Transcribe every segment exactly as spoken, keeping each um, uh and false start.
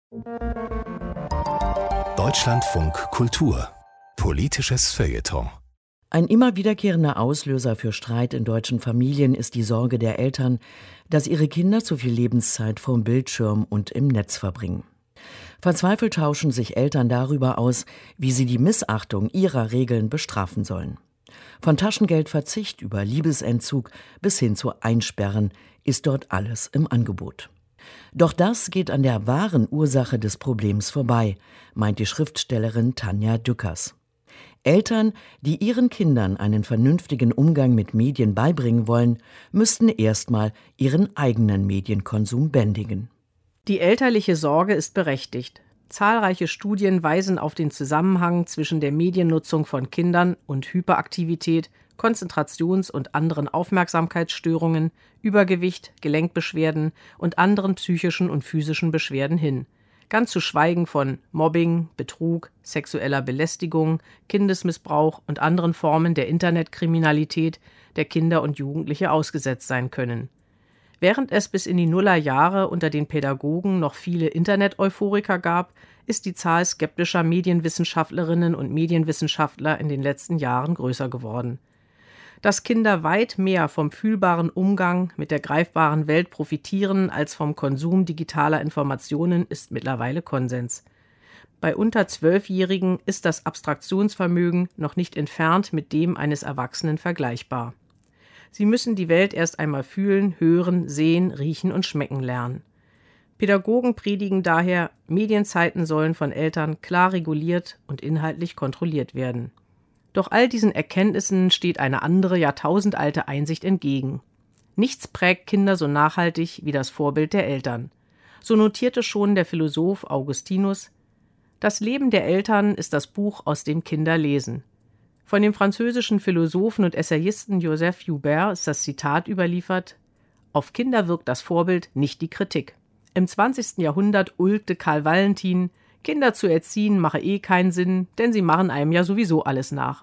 Deutschlandfunk Kultur. Politisches Feuilleton. Ein immer wiederkehrender Auslöser für Streit in deutschen Familien ist die Sorge der Eltern, dass ihre Kinder zu viel Lebenszeit vorm Bildschirm und im Netz verbringen. Verzweifelt tauschen sich Eltern darüber aus, wie sie die Missachtung ihrer Regeln bestrafen sollen. Von Taschengeldverzicht über Liebesentzug bis hin zu Einsperren ist dort alles im Angebot. Doch das geht an der wahren Ursache des Problems vorbei, meint die Schriftstellerin Tanja Dückers. Eltern, die ihren Kindern einen vernünftigen Umgang mit Medien beibringen wollen, müssten erstmal ihren eigenen Medienkonsum bändigen. Die elterliche Sorge ist berechtigt. Zahlreiche Studien weisen auf den Zusammenhang zwischen der Mediennutzung von Kindern und Hyperaktivität, Konzentrations- und anderen Aufmerksamkeitsstörungen, Übergewicht, Gelenkbeschwerden und anderen psychischen und physischen Beschwerden hin. Ganz zu schweigen von Mobbing, Betrug, sexueller Belästigung, Kindesmissbrauch und anderen Formen der Internetkriminalität, der Kinder und Jugendliche ausgesetzt sein können. Während es bis in die Nullerjahre unter den Pädagogen noch viele Internet-Euphoriker gab, ist die Zahl skeptischer Medienwissenschaftlerinnen und Medienwissenschaftler in den letzten Jahren größer geworden. Dass Kinder weit mehr vom fühlbaren Umgang mit der greifbaren Welt profitieren als vom Konsum digitaler Informationen, ist mittlerweile Konsens. Bei unter Zwölfjährigen ist das Abstraktionsvermögen noch nicht entfernt mit dem eines Erwachsenen vergleichbar. Sie müssen die Welt erst einmal fühlen, hören, sehen, riechen und schmecken lernen. Pädagogen predigen daher, Medienzeiten sollen von Eltern klar reguliert und inhaltlich kontrolliert werden. Doch all diesen Erkenntnissen steht eine andere, jahrtausendalte Einsicht entgegen. Nichts prägt Kinder so nachhaltig wie das Vorbild der Eltern. So notierte schon der Philosoph Augustinus: Das Leben der Eltern ist das Buch, aus dem Kinder lesen. Von dem französischen Philosophen und Essayisten Joseph Joubert ist das Zitat überliefert: Auf Kinder wirkt das Vorbild, nicht die Kritik. Im zwanzigsten Jahrhundert ulkte Karl Valentin: Kinder zu erziehen mache eh keinen Sinn, denn sie machen einem ja sowieso alles nach.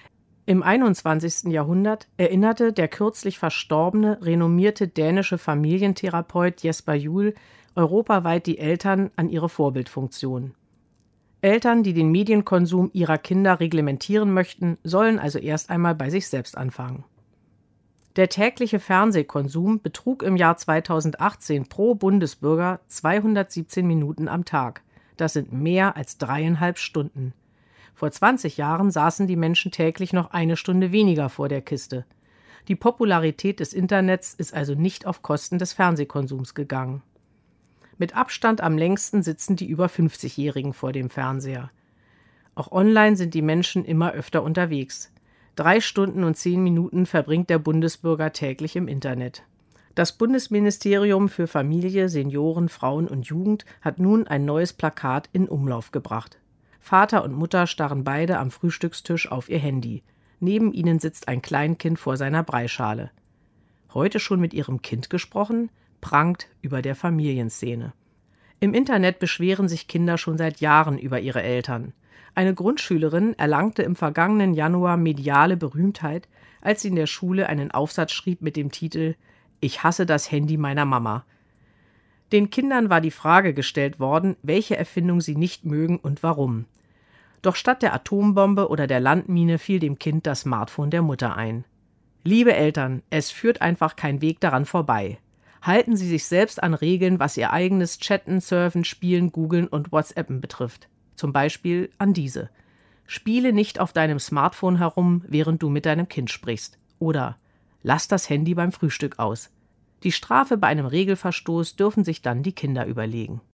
Im einundzwanzigsten Jahrhundert erinnerte der kürzlich verstorbene, renommierte dänische Familientherapeut Jesper Juul europaweit die Eltern an ihre Vorbildfunktion. Eltern, die den Medienkonsum ihrer Kinder reglementieren möchten, sollen also erst einmal bei sich selbst anfangen. Der tägliche Fernsehkonsum betrug im Jahr zweitausendachtzehn pro Bundesbürger zweihundertsiebzehn Minuten am Tag. Das sind mehr als dreieinhalb Stunden. Vor zwanzig Jahren saßen die Menschen täglich noch eine Stunde weniger vor der Kiste. Die Popularität des Internets ist also nicht auf Kosten des Fernsehkonsums gegangen. Mit Abstand am längsten sitzen die über fünfzigjährigen vor dem Fernseher. Auch online sind die Menschen immer öfter unterwegs. Drei Stunden und zehn Minuten verbringt der Bundesbürger täglich im Internet. Das Bundesministerium für Familie, Senioren, Frauen und Jugend hat nun ein neues Plakat in Umlauf gebracht. Vater und Mutter starren beide am Frühstückstisch auf ihr Handy. Neben ihnen sitzt ein Kleinkind vor seiner Breischale. Heute schon mit ihrem Kind gesprochen? Prangt über der Familienszene. Im Internet beschweren sich Kinder schon seit Jahren über ihre Eltern. Eine Grundschülerin erlangte im vergangenen Januar mediale Berühmtheit, als sie in der Schule einen Aufsatz schrieb mit dem Titel »Ich hasse das Handy meiner Mama«. Den Kindern war die Frage gestellt worden, welche Erfindung sie nicht mögen und warum. Doch statt der Atombombe oder der Landmine fiel dem Kind das Smartphone der Mutter ein. Liebe Eltern, es führt einfach kein Weg daran vorbei. Halten Sie sich selbst an Regeln, was Ihr eigenes Chatten, Surfen, Spielen, Googlen und WhatsAppen betrifft. Zum Beispiel an diese. Spiele nicht auf deinem Smartphone herum, während du mit deinem Kind sprichst. Oder lass das Handy beim Frühstück aus. Die Strafe bei einem Regelverstoß dürfen sich dann die Kinder überlegen.